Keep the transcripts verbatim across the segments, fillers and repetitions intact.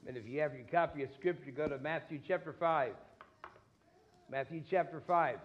And if you have your copy of Scripture, go to Matthew chapter five. Matthew chapter five.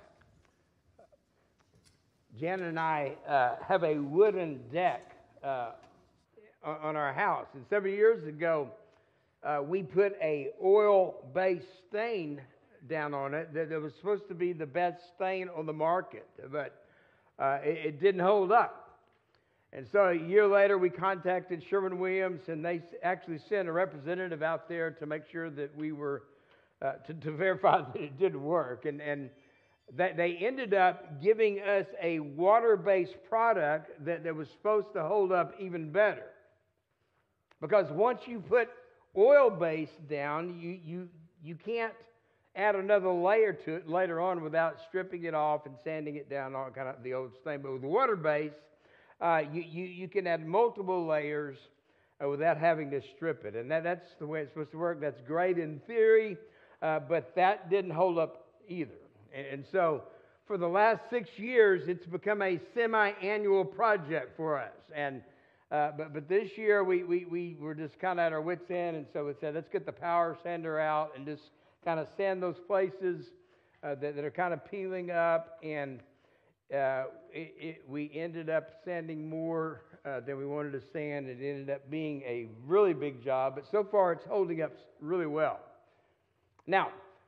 Jan and I uh, have a wooden deck uh, on our house. And several years ago, uh, we put a oil-based stain down on it that, that was supposed to be the best stain on the market, but uh, it, it didn't hold up. And so a year later, we contacted Sherwin-Williams, and they actually sent a representative out there to make sure that we were, uh, to, to verify that it didn't work. And, and that they ended up giving us a water-based product that, that was supposed to hold up even better. Because once you put oil-based down, you, you, you can't add another layer to it later on without stripping it off and sanding it down, all kind of the old stain. But with water-based, Uh, you, you, you can add multiple layers uh, without having to strip it. And that, that's the way it's supposed to work. That's great in theory, uh, but that didn't hold up either. And, and so for the last six years, it's become a semi-annual project for us. And uh, but, but this year, we, we, we were just kind of at our wits' end, and so we said, let's get the power sander out and just kind of sand those places uh, that, that are kind of peeling up. And Uh, it, it, we ended up sanding more uh, than we wanted to sand. It ended up being a really big job, but so far it's holding up really well. Now,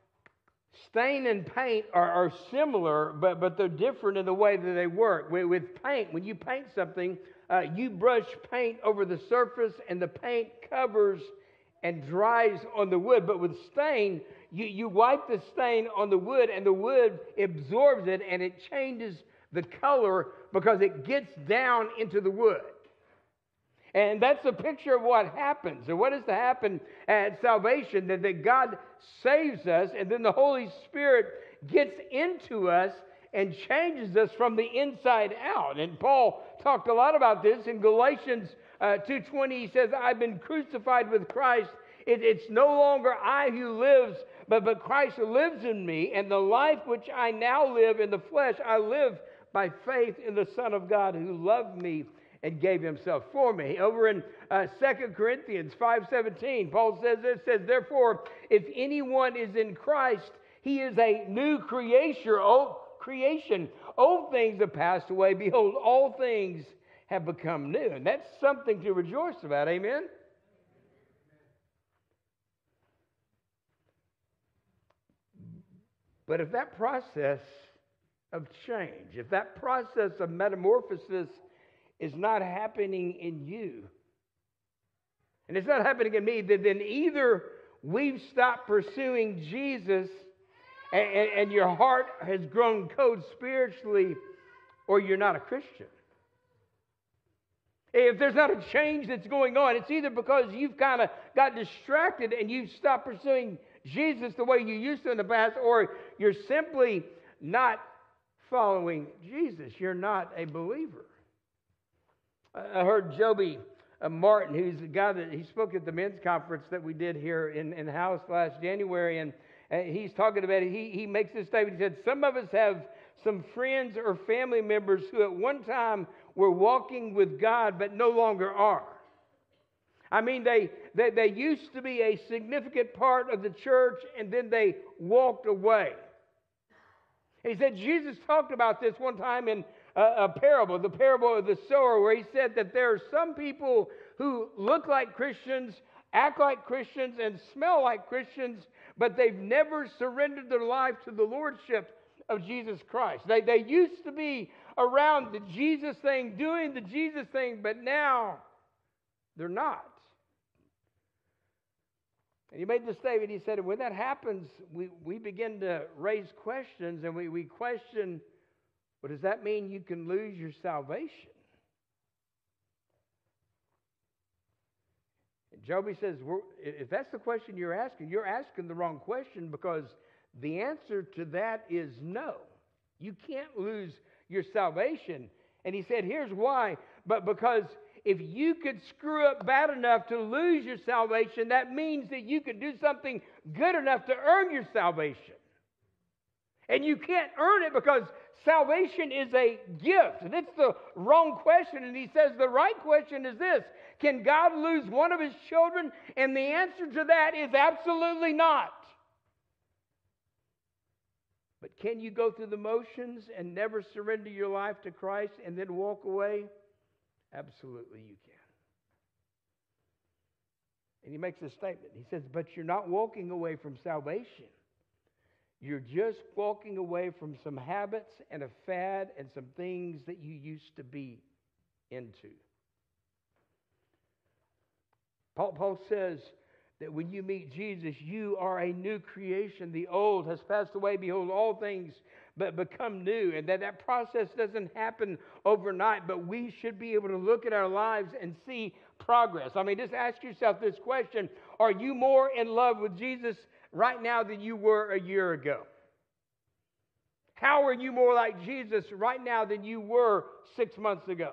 stain and paint are, are similar, but, but they're different in the way that they work. With, with paint, when you paint something, uh, you brush paint over the surface, and the paint covers and dries on the wood. But with stain, you, you wipe the stain on the wood, and the wood absorbs it, and it changes the color because it gets down into the wood. And that's a picture of what happens. And what is to happen at salvation, that, that God saves us, and then the Holy Spirit gets into us and changes us from the inside out. And Paul talked a lot about this in Galatians uh, two twenty. He says, I've been crucified with Christ. It, it's no longer I who lives, but, but Christ lives in me. And the life which I now live in the flesh, I live by faith in the Son of God who loved me and gave himself for me. Over in uh, Second Corinthians five seventeen, Paul says this, says, therefore, if anyone is in Christ, he is a new creation. Old creation. Old things have passed away. Behold, all things have become new. And that's something to rejoice about. Amen? But if that process of change, if that process of metamorphosis is not happening in you, and it's not happening in me, then either we've stopped pursuing Jesus and, and, and your heart has grown cold spiritually, or you're not a Christian. If there's not a change that's going on, it's either because you've kind of got distracted and you've stopped pursuing Jesus the way you used to in the past, or you're simply not following Jesus. You're not a believer. I heard Joby uh, Martin, who's the guy that he spoke at the men's conference that we did here in, in the house last January, and, and he's talking about it. He, he makes this statement. He said, some of us have some friends or family members who at one time were walking with God but no longer are. I mean, they, they, they used to be a significant part of the church, and then they walked away. And he said Jesus talked about this one time in a, a parable, the parable of the sower, where he said that there are some people who look like Christians, act like Christians, and smell like Christians, but they've never surrendered their life to the lordship of Jesus Christ. They, they used to be around the Jesus thing, doing the Jesus thing, but now they're not. And he made this statement. He said, when that happens, we, we begin to raise questions, and we, we question, well, does that mean you can lose your salvation? And Joby says, we're, if that's the question you're asking, you're asking the wrong question, because the answer to that is no. You can't lose your salvation. And he said, here's why. But because if you could screw up bad enough to lose your salvation, that means that you could do something good enough to earn your salvation. And you can't earn it, because salvation is a gift. And it's the wrong question. And he says the right question is this: Can God lose one of his children? And the answer to that is absolutely not. But can you go through the motions and never surrender your life to Christ and then walk away? Absolutely you can. And he makes a statement. He says, but you're not walking away from salvation. You're just walking away from some habits and a fad and some things that you used to be into. Paul, Paul says that when you meet Jesus, you are a new creation. The old has passed away. Behold, all things but become new. And that that process doesn't happen overnight, but we should be able to look at our lives and see progress. I mean, just ask yourself this question. Are you more in love with Jesus right now than you were a year ago? How are you more like Jesus right now than you were six months ago?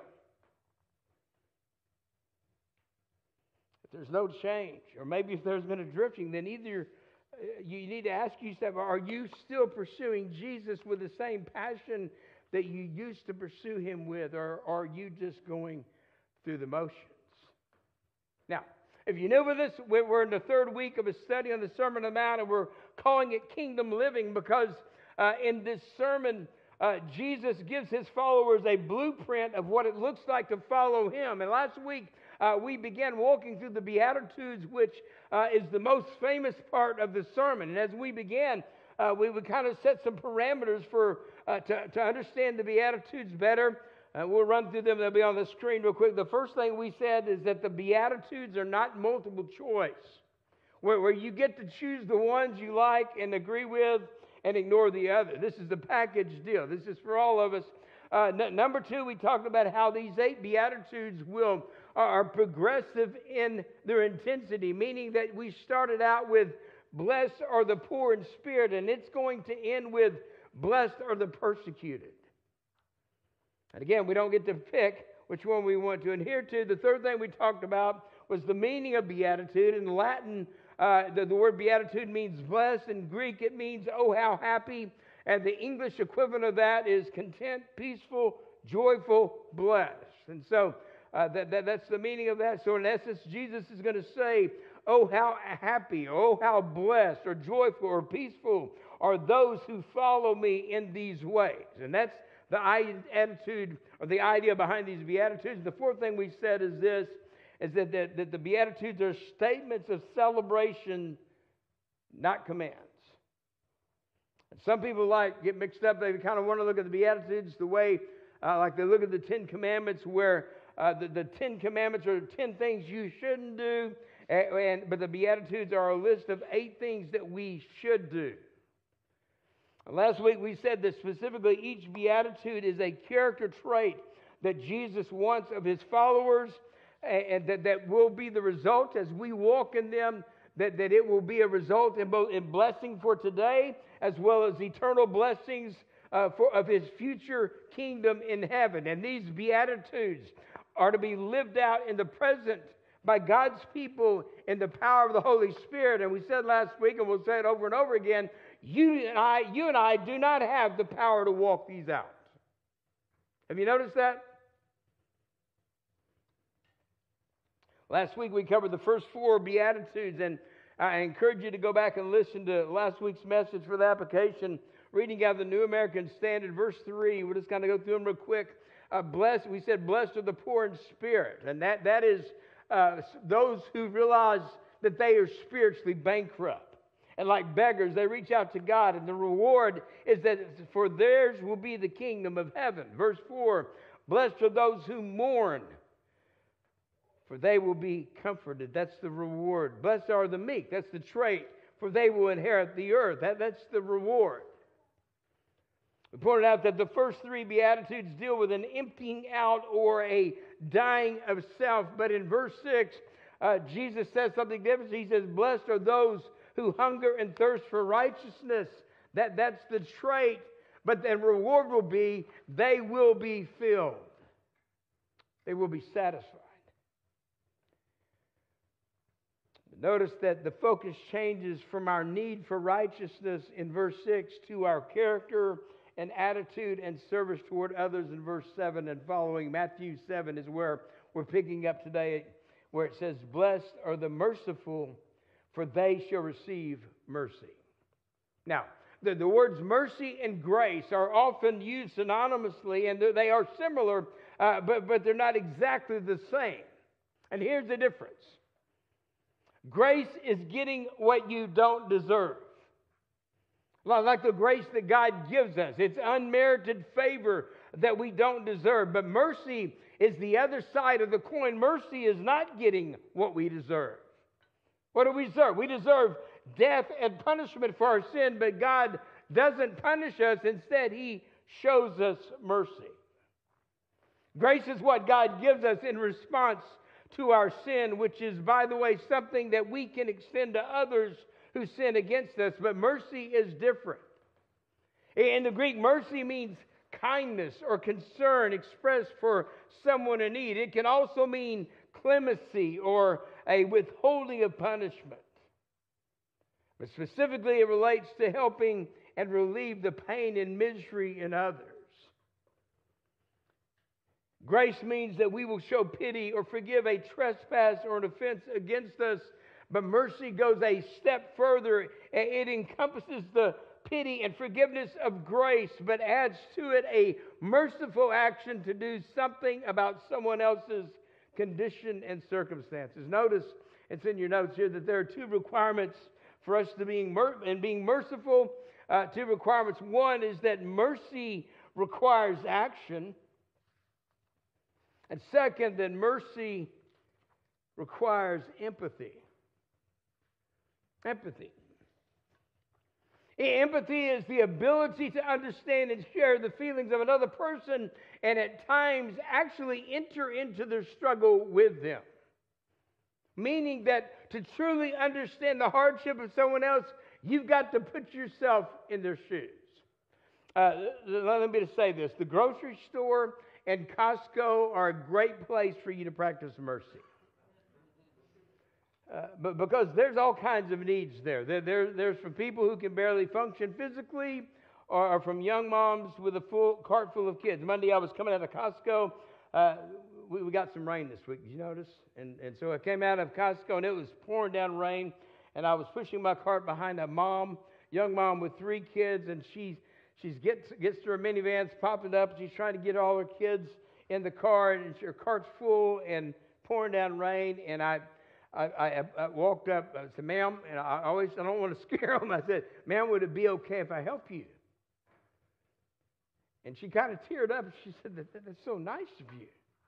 If there's no change, or maybe if there's been a drifting, then either you need to ask yourself, are you still pursuing Jesus with the same passion that you used to pursue him with, or are you just going through the motions? Now, if you're new with us, we're in the third week of a study on the Sermon on the Mount, and we're calling it Kingdom Living because uh, in this sermon, uh, Jesus gives his followers a blueprint of what it looks like to follow him. And last week, uh, we began walking through the Beatitudes, which uh, is the most famous part of the sermon. And as we began, uh, we would kind of set some parameters for uh, to, to understand the Beatitudes better. Uh, we'll run through them. They'll be on the screen real quick. The first thing we said is that the Beatitudes are not multiple choice, where, where you get to choose the ones you like and agree with and ignore the other. This is the package deal. This is for all of us. Uh, n- number two, we talked about how these eight Beatitudes will are progressive in their intensity, meaning that we started out with blessed are the poor in spirit, and it's going to end with blessed are the persecuted. And again, we don't get to pick which one we want to adhere to. The third thing we talked about was the meaning of beatitude. In Latin, uh, the, the word beatitude means blessed. In Greek, it means, oh, how happy. And the English equivalent of that is content, peaceful, joyful, blessed. And so uh, that, that, that's the meaning of that. So in essence, Jesus is going to say, oh, how happy, oh, how blessed, or joyful, or peaceful are those who follow me in these ways. And that's the attitude or the idea behind these Beatitudes. The fourth thing we said is this, is that, that, that the Beatitudes are statements of celebration, not commands. And some people like get mixed up. They kind of want to look at the Beatitudes the way, uh, like they look at the Ten Commandments, where uh, the, the Ten Commandments are ten things you shouldn't do, and, and but the Beatitudes are a list of eight things that we should do. Last week we said that specifically each beatitude is a character trait that Jesus wants of his followers, and that, that will be the result as we walk in them, that, that it will be a result in both in blessing for today as well as eternal blessings uh, for, of his future kingdom in heaven. And these beatitudes are to be lived out in the present by God's people in the power of the Holy Spirit. And we said last week, and we'll say it over and over again, You and I, you and I do not have the power to walk these out. Have you noticed that? Last week we covered the first four Beatitudes, and I encourage you to go back and listen to last week's message for the application. Reading out the New American Standard, verse three. We'll just kind of go through them real quick. Uh, blessed, we said, blessed are the poor in spirit, and that that is uh, those who realize that they are spiritually bankrupt. And like beggars, they reach out to God, and the reward is that for theirs will be the kingdom of heaven. Verse four, blessed are those who mourn, for they will be comforted. That's the reward. Blessed are the meek. That's the trait, for they will inherit the earth. That, that's the reward. We pointed out that the first three Beatitudes deal with an emptying out or a dying of self. But in verse six, uh, Jesus says something different. He says, blessed are those who hunger and thirst for righteousness. That, that's the trait. But the reward will be, they will be filled. They will be satisfied. Notice that the focus changes from our need for righteousness in verse six to our character and attitude and service toward others in verse seven and following. Matthew seven is where we're picking up today. where it says, "Blessed are the merciful, for they shall receive mercy." Now, the, the words mercy and grace are often used synonymously, and they are similar, uh, but, but they're not exactly the same. And here's the difference. Grace is getting what you don't deserve. Like the grace that God gives us. It's unmerited favor that we don't deserve. But mercy is the other side of the coin. Mercy is not getting what we deserve. What do we deserve? We deserve death and punishment for our sin, but God doesn't punish us. Instead, He shows us mercy. Grace is what God gives us in response to our sin, which is, by the way, something that we can extend to others who sin against us. But mercy is different. In the Greek, mercy means kindness or concern expressed for someone in need. It can also mean clemency or a withholding of punishment. But specifically, it relates to helping and relieve the pain and misery in others. Grace means that we will show pity or forgive a trespass or an offense against us. But mercy goes a step further. It encompasses the pity and forgiveness of grace, but adds to it a merciful action to do something about someone else's condition and circumstances. Notice, it's in your notes here, that there are two requirements for us to being mer- and being merciful. Uh, two requirements. One is that mercy requires action. And second, that mercy requires empathy. Empathy. Empathy is the ability to understand and share the feelings of another person, and at times actually enter into their struggle with them. Meaning that to truly understand the hardship of someone else, you've got to put yourself in their shoes. Uh, let me just say this. The grocery store and Costco are a great place for you to practice mercy. Uh, but because there's all kinds of needs there. There, there. There's from people who can barely function physically, or, or from young moms with a full cart full of kids. Monday I was coming out of Costco. Uh, we, we got some rain this week. Did you notice? And, and so I came out of Costco and it was pouring down rain. And I was pushing my cart behind a mom, young mom with three kids. And she she's gets, gets to her minivan, popping up. She's trying to get all her kids in the car. And her cart's full and pouring down rain. And I... I, I, I walked up, I said, "Ma'am," and I always, I don't want to scare them. I said, "Ma'am, would it be okay if I help you?" And she kind of teared up. She said, that, "That's so nice of you."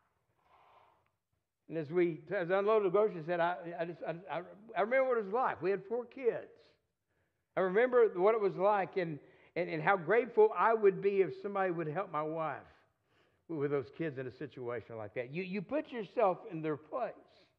And as we, as I unloaded the groceries, I said, I, I just, I, I remember what it was like. We had four kids. I remember what it was like, and, and, and how grateful I would be if somebody would help my wife with those kids in a situation like that. You, you put yourself in their place.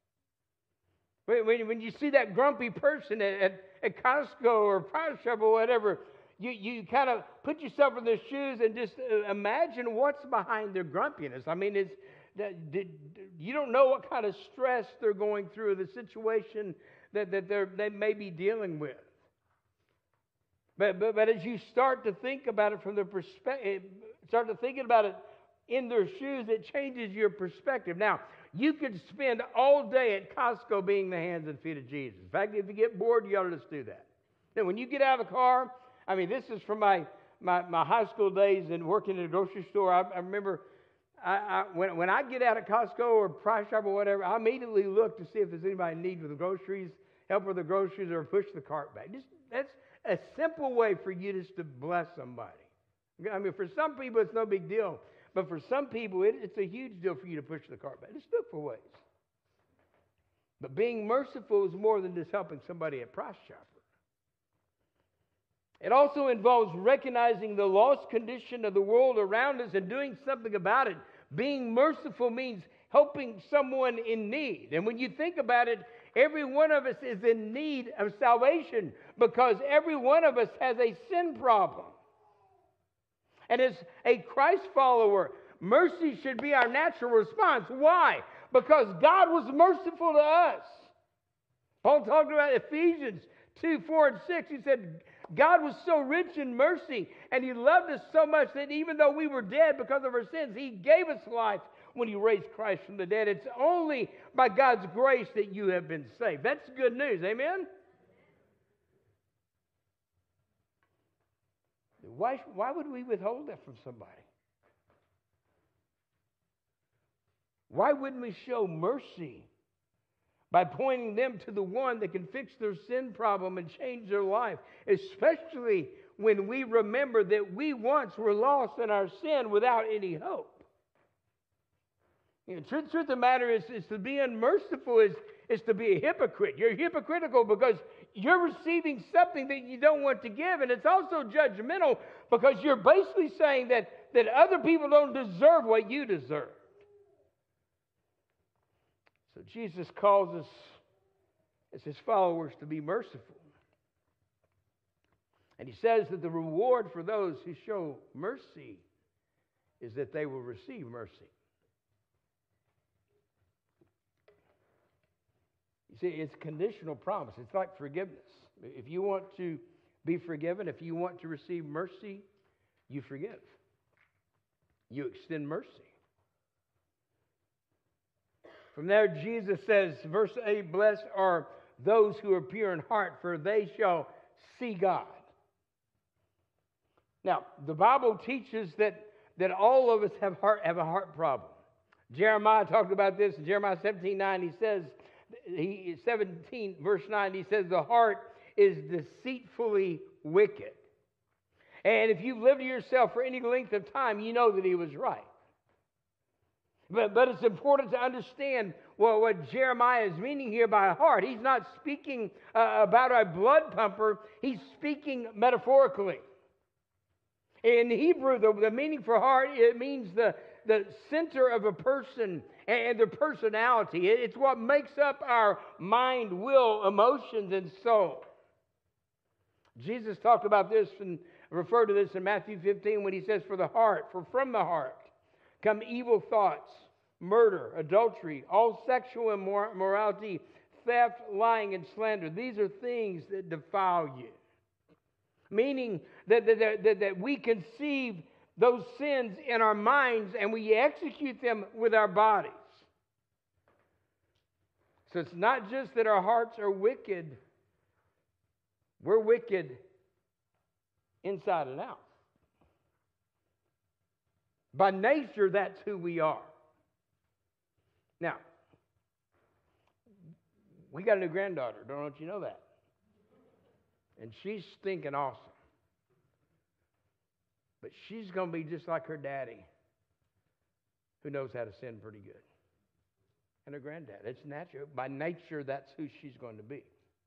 When, when you see that grumpy person at, at, at Costco or Price Shop or whatever, you, you kind of put yourself in their shoes and just imagine what's behind their grumpiness. I mean, it's, you don't know what kind of stress they're going through, the situation that, that they're, they may be dealing with. But, but, but as you start to think about it from the perspective, start to thinking about it in their shoes, it changes your perspective. Now, you could spend all day at Costco being the hands and feet of Jesus. In fact, if you get bored, you ought to just do that. Then when you get out of the car, I mean, this is from my, my, my high school days and working in a grocery store. I, I remember I, I, when, when I get out of Costco or Price Shop or whatever, I immediately look to see if there's anybody in need with the groceries, help with the groceries, or push the cart back. Just, that's a simple way for you just to bless somebody. I mean, for some people, it's no big deal. But for some people, it, it's a huge deal for you to push the cart back. Just look for ways. But being merciful is more than just helping somebody at Price Chopper. It also involves recognizing the lost condition of the world around us and doing something about it. Being merciful means helping someone in need. And when you think about it, every one of us is in need of salvation because every one of us has a sin problem. And as a Christ follower, mercy should be our natural response. Why? Because God was merciful to us. Paul talked about Ephesians two, four, and six. He said, God was so rich in mercy, and He loved us so much that even though we were dead because of our sins, He gave us life when he raised Christ from the dead. It's only by God's grace that you have been saved. That's good news. Amen? Why, why would we withhold that from somebody? Why wouldn't we show mercy by pointing them to the one that can fix their sin problem and change their life, especially when we remember that we once were lost in our sin without any hope? You know, truth, truth of the matter is, is to be unmerciful is, is to be a hypocrite. You're hypocritical because you're receiving something that you don't want to give, and it's also judgmental because you're basically saying that, that other people don't deserve what you deserve. So Jesus calls us as his followers to be merciful. And he says that the reward for those who show mercy is that they will receive mercy. You see, it's conditional promise. It's like forgiveness. If you want to be forgiven, if you want to receive mercy, you forgive. You extend mercy. From there, Jesus says, verse eight, blessed are those who are pure in heart, for they shall see God. Now, the Bible teaches that, that all of us have, heart, have a heart problem. Jeremiah talked about this in Jeremiah seventeen nine. He says, he, seventeen verse nine, he says, the heart is deceitfully wicked. And if you've lived to yourself for any length of time, you know that he was right. But, but it's important to understand what, what Jeremiah is meaning here by heart. He's not speaking uh, about a blood pumper. He's speaking metaphorically. In Hebrew, the, the meaning for heart, it means the, the center of a person and their personality. It, it's what makes up our mind, will, emotions, and soul. Jesus talked about this and referred to this in Matthew fifteen when he says, for the heart, for from the heart come evil thoughts, murder, adultery, all sexual immorality, theft, lying, and slander. These are things that defile you. Meaning that, that, that, that we conceive those sins in our minds and we execute them with our bodies. So it's not just that our hearts are wicked. We're wicked inside and out. By nature, that's who we are. Now, we got a new granddaughter. Don't know if you know that. And she's stinking awesome. But she's going to be just like her daddy, who knows how to sin pretty good. And her granddad. It's natural. By nature, that's who she's going to be.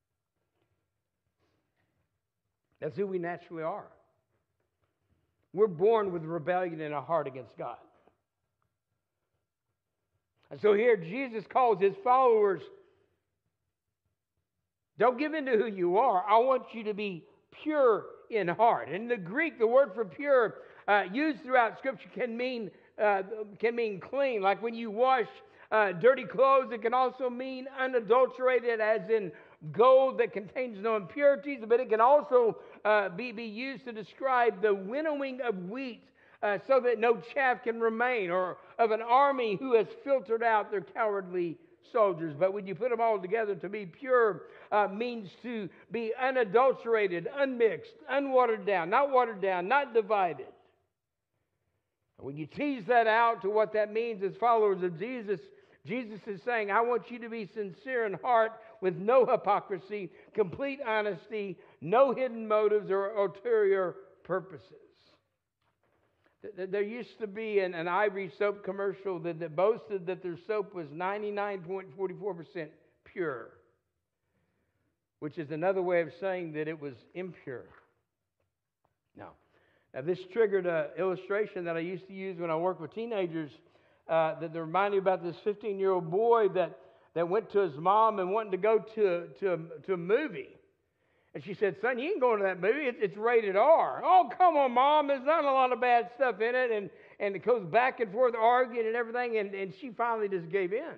That's who we naturally are. We're born with rebellion in our heart against God. And so here Jesus calls his followers, don't give in to who you are. I want you to be pure in heart. In the Greek, the word for pure uh, used throughout Scripture can mean uh, can mean clean. Like when you wash uh, dirty clothes, it can also mean unadulterated, as in gold that contains no impurities. But it can also uh, be, be used to describe the winnowing of wheat uh, so that no chaff can remain, or of an army who has filtered out their cowardly soldiers. But when you put them all together, to be pure uh, means to be unadulterated, unmixed, unwatered down, not watered down, not divided. And when you tease that out to what that means as followers of Jesus, Jesus is saying, I want you to be sincere in heart with no hypocrisy, complete honesty, no hidden motives or ulterior purposes. There used to be an, an Ivory soap commercial that, that boasted that their soap was ninety-nine point four four percent pure, which is another way of saying that it was impure. Now, now this triggered an illustration that I used to use when I worked with teenagers uh, that reminded me about this fifteen-year-old boy that, that went to his mom and wanted to go to, to, a, to a movie. And she said, son, you ain't going to that movie. It's, it's rated R. Oh, come on, Mom. There's not a lot of bad stuff in it. And, and it goes back and forth arguing and everything. And, and she finally just gave in.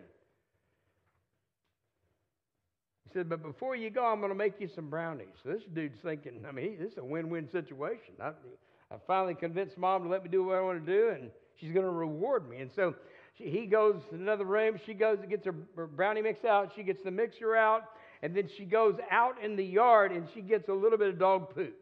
He said, but before you go, I'm going to make you some brownies. So this dude's thinking, I mean, this is a win-win situation. I, I finally convinced Mom to let me do what I want to do, and she's going to reward me. And so She, he goes to another room. She goes and gets her, her brownie mix out. She gets the mixer out. And then she goes out in the yard and she gets a little bit of dog poop.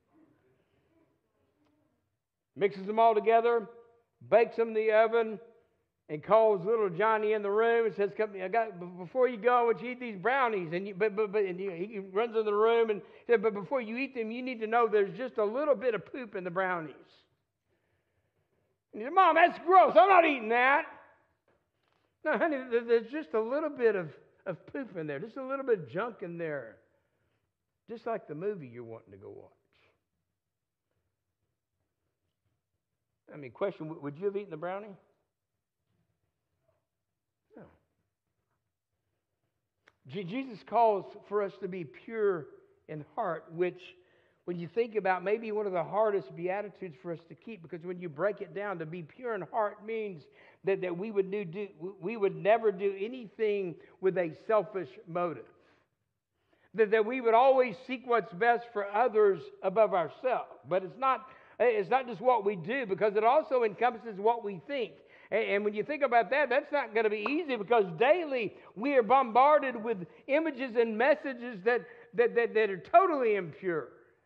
Mixes them all together, bakes them in the oven, and calls little Johnny in the room and says, "Come, I got before you go, I want you to eat these brownies." And you, but but but and you, he runs in the room and said, "But before you eat them, you need to know there's just a little bit of poop in the brownies." And he said, "Mom, that's gross. I'm not eating that." "No, honey, there's just a little bit of, of poop in there, just a little bit of junk in there, just like the movie you're wanting to go watch." I mean, question: would you have eaten the brownie? No. Jesus calls for us to be pure in heart, which, when you think about, maybe one of the hardest beatitudes for us to keep, because when you break it down, to be pure in heart means that, that we would do, do we would never do anything with a selfish motive. That, that we would always seek what's best for others above ourselves. But it's not it's not just what we do, because it also encompasses what we think. And when you think about that, that's not going to be easy, because daily we are bombarded with images and messages that, that, that, that are totally impure.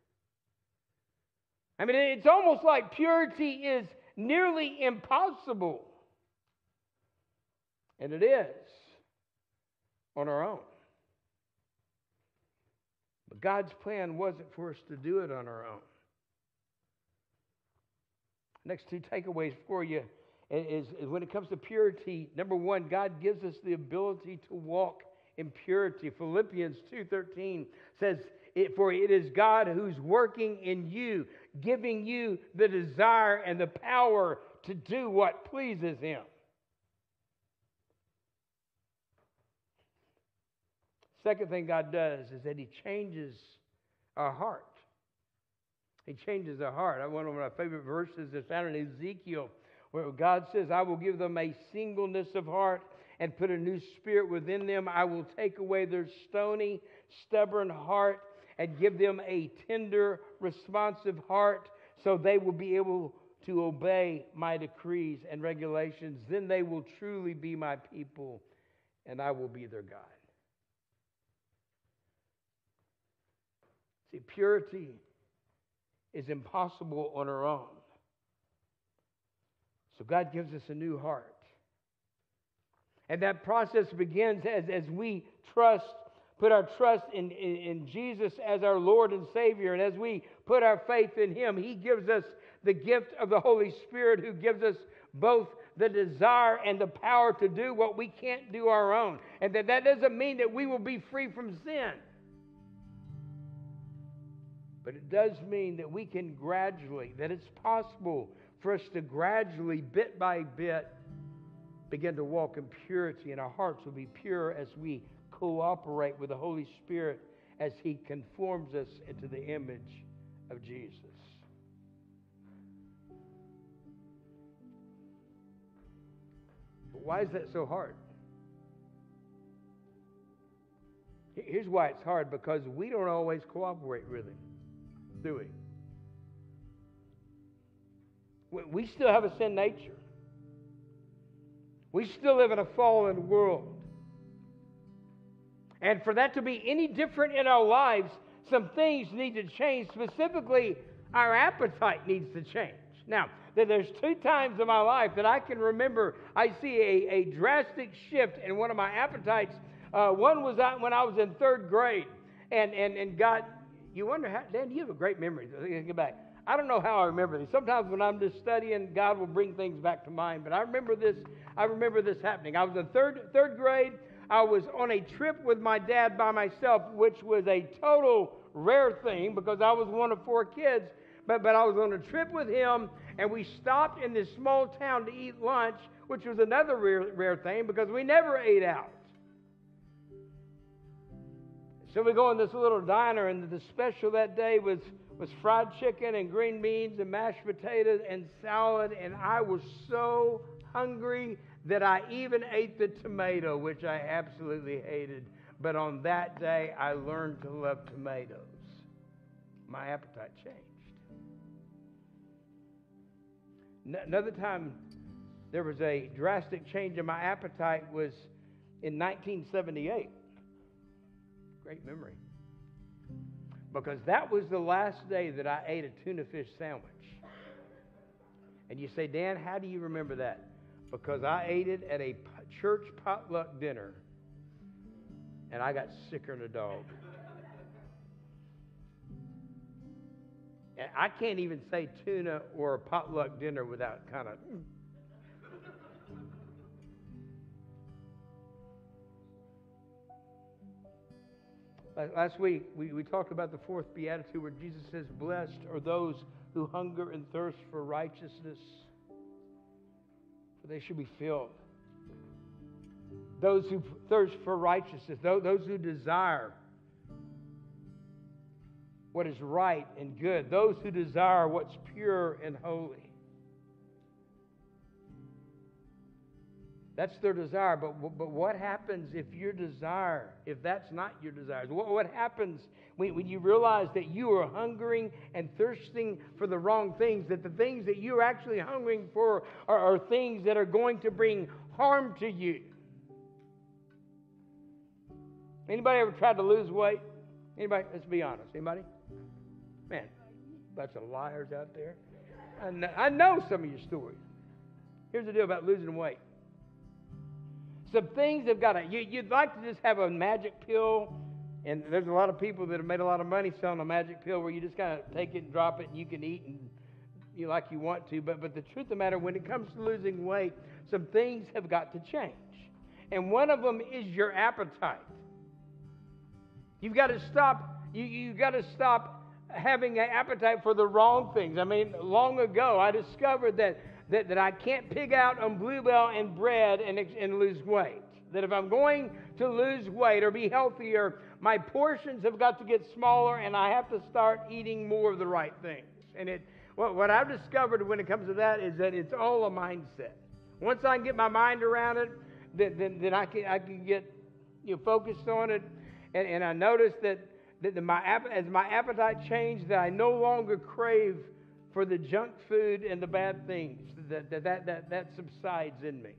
I mean, it's almost like purity is nearly impossible. And it is on our own. But God's plan wasn't for us to do it on our own. Next two takeaways for you is, is when it comes to purity, number one, God gives us the ability to walk in purity. Philippians two thirteen says, "For it is God who's working in you, giving you the desire and the power to do what pleases Him." Second thing God does is that He changes our heart. He changes our heart. One of my favorite verses is found in Ezekiel, where God says, "I will give them a singleness of heart and put a new spirit within them. I will take away their stony, stubborn heart and give them a tender, responsive heart, so they will be able to obey my decrees and regulations. Then they will truly be my people, and I will be their God." See, purity is impossible on our own. So God gives us a new heart. And that process begins as, as we trust, put our trust in, in, in Jesus as our Lord and Savior. And as we put our faith in Him, He gives us the gift of the Holy Spirit, who gives us both the desire and the power to do what we can't do our own. And that, that doesn't mean that we will be free from sin. But it does mean that we can gradually, that it's possible for us to gradually, bit by bit, begin to walk in purity, and our hearts will be pure as we cooperate with the Holy Spirit as He conforms us into the image of Jesus. But why is that so hard? Here's why it's hard: because we don't always cooperate with Him, do we? We still have a sin nature. We still live in a fallen world. And for that to be any different in our lives, some things need to change. Specifically, our appetite needs to change. Now, there's two times in my life that I can remember I see a, a drastic shift in one of my appetites. Uh, one was when I was in third grade. And, and, and God, you wonder how, Dan, you have a great memory. Get back. I don't know how I remember these. Sometimes when I'm just studying, God will bring things back to mind. But I remember this. I remember this happening. I was in third third grade. I was on a trip with my dad by myself, which was a total rare thing because I was one of four kids. But but I was on a trip with him, and we stopped in this small town to eat lunch, which was another rare rare thing because we never ate out. So we go in this little diner, and the special that day was. was fried chicken and green beans and mashed potatoes and salad, and I was so hungry that I even ate the tomato, which I absolutely hated. But on that day, I learned to love tomatoes. My appetite changed. N- another time, there was a drastic change in my appetite was in nineteen seventy-eight. Great memory. Because that was the last day that I ate a tuna fish sandwich. And you say, Dan, how do you remember that? Because I ate it at a church potluck dinner, and I got sicker than a dog. And I can't even say tuna or a potluck dinner without kind of... Last week, we, we talked about the fourth beatitude where Jesus says, blessed are those who hunger and thirst for righteousness, for they should be filled. Those who thirst for righteousness, those who desire what is right and good, those who desire what's pure and holy. That's their desire. But, but what happens if your desire, if that's not your desires? What, what happens when, when you realize that you are hungering and thirsting for the wrong things, that the things that you're actually hungering for are, are things that are going to bring harm to you? Anybody ever tried to lose weight? Anybody? Let's be honest. Anybody? Man, bunch of liars out there. I know, I know some of your stories. Here's the deal about losing weight. Some things have got to, you, you'd like to just have a magic pill, and there's a lot of people that have made a lot of money selling a magic pill where you just kind of take it and drop it and you can eat and you like you want to. But, but the truth of the matter, when it comes to losing weight, some things have got to change. And one of them is your appetite. You've got to stop, you, you've got to stop having an appetite for the wrong things. I mean, long ago I discovered that That, that I can't pig out on Bluebell and bread and, and lose weight. That if I'm going to lose weight or be healthier, my portions have got to get smaller and I have to start eating more of the right things. And it, what, what I've discovered when it comes to that is that it's all a mindset. Once I can get my mind around it, then, then, then I can I can get you know, focused on it. And, and I noticed that, that the, my as my appetite changed, that I no longer crave for the junk food and the bad things. That, that, that, that, that subsides in me.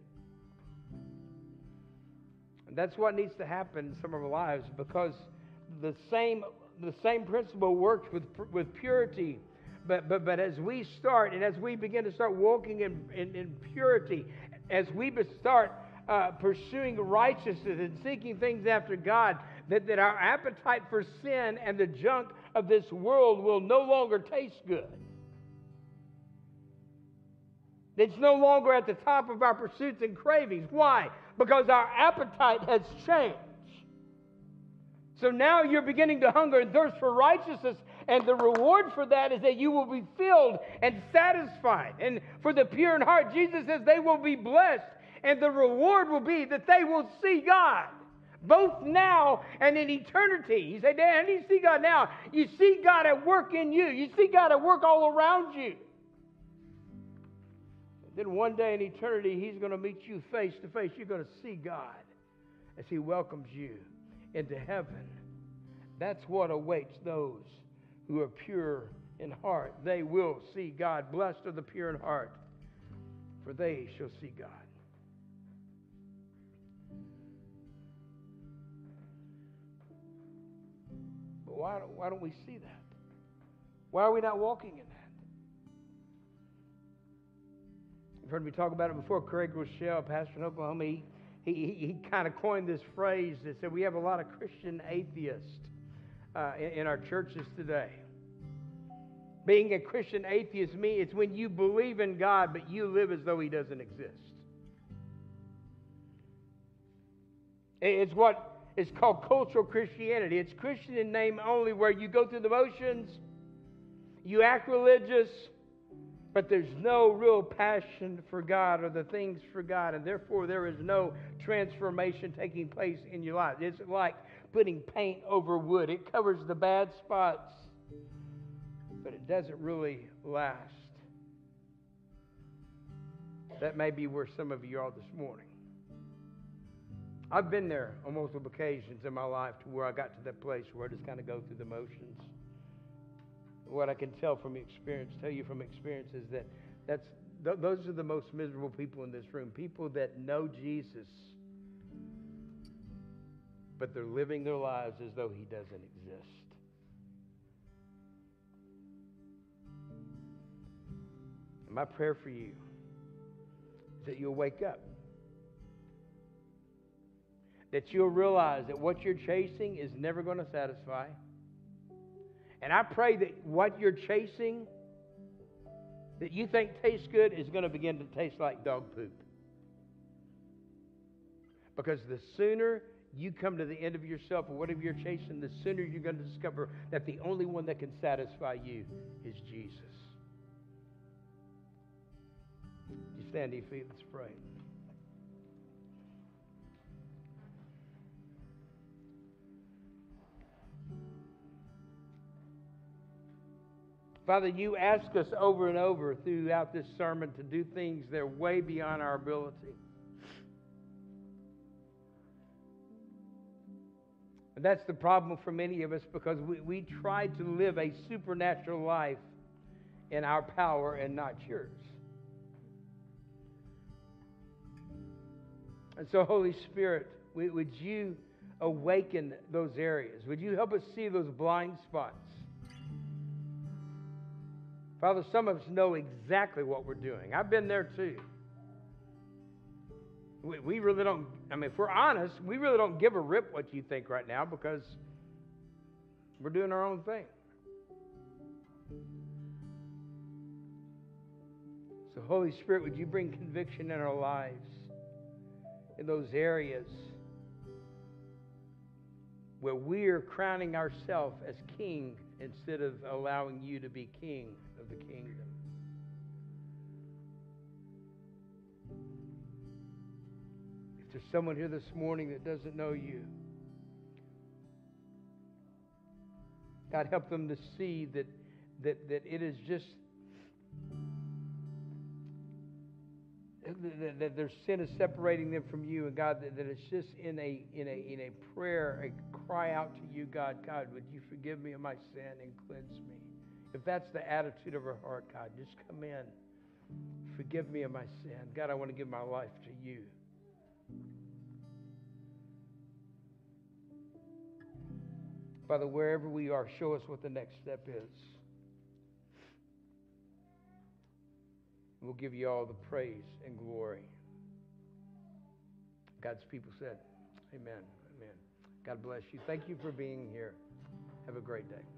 And that's what needs to happen in some of our lives, because the same the same principle works with with purity. But but but as we start and as we begin to start walking in, in, in purity, as we start uh, pursuing righteousness and seeking things after God, that, that our appetite for sin and the junk of this world will no longer taste good. It's no longer at the top of our pursuits and cravings. Why? Because our appetite has changed. So now you're beginning to hunger and thirst for righteousness, and the reward for that is that you will be filled and satisfied. And for the pure in heart, Jesus says they will be blessed, and the reward will be that they will see God, both now and in eternity. You say, Dan, how do you see God now? You see God at work in you. You see God at work all around you. Then one day in eternity, He's going to meet you face to face. You're going to see God as He welcomes you into heaven. That's what awaits those who are pure in heart. They will see God. Blessed are the pure in heart, for they shall see God. But why, why don't we see that? Why are we not walking in that? You've heard me talk about it before. Craig Rochelle, pastor in Oklahoma, he, he, he, he kind of coined this phrase that said we have a lot of Christian atheists uh, in, in our churches today. Being a Christian atheist, me, it's when you believe in God, but you live as though He doesn't exist. It's what is called cultural Christianity. It's Christian in name only, where you go through the motions, you act religious, but there's no real passion for God or the things for God, and therefore there is no transformation taking place in your life. It's like putting paint over wood. It covers the bad spots, but it doesn't really last. That may be where some of you are this morning. I've been there on multiple occasions in my life to where I got to that place where I just kind of go through the motions. What I can tell from experience, tell you from experience, is that that's Th- those are the most miserable people in this room. People that know Jesus, but they're living their lives as though he doesn't exist. And my prayer for you is that you'll wake up. That you'll realize that what you're chasing is never going to satisfy. And I pray that what you're chasing that you think tastes good is going to begin to taste like dog poop. Because the sooner you come to the end of yourself or whatever you're chasing, the sooner you're going to discover that the only one that can satisfy you is Jesus. You stand to your feet, let's pray. Father, you ask us over and over throughout this sermon to do things that are way beyond our ability. And that's the problem for many of us, because we, we try to live a supernatural life in our power and not yours. And so, Holy Spirit, would you awaken those areas? Would you help us see those blind spots? Father, some of us know exactly what we're doing. I've been there too. We, we really don't, I mean, if we're honest, we really don't give a rip what you think right now, because we're doing our own thing. So, Holy Spirit, would you bring conviction in our lives in those areas where we are crowning ourselves as king instead of allowing you to be king of the kingdom. If there's someone here this morning that doesn't know you, God, help them to see that that, that it is just that, that their sin is separating them from you, and God, that, that it's just in a in a in a prayer, a cry out to you, God, God, would you forgive me of my sin and cleanse me? If that's the attitude of our heart, God, just come in. Forgive me of my sin. God, I want to give my life to you. Father, wherever we are, show us what the next step is. We'll give you all the praise and glory. God's people said, amen. Amen. God bless you. Thank you for being here. Have a great day.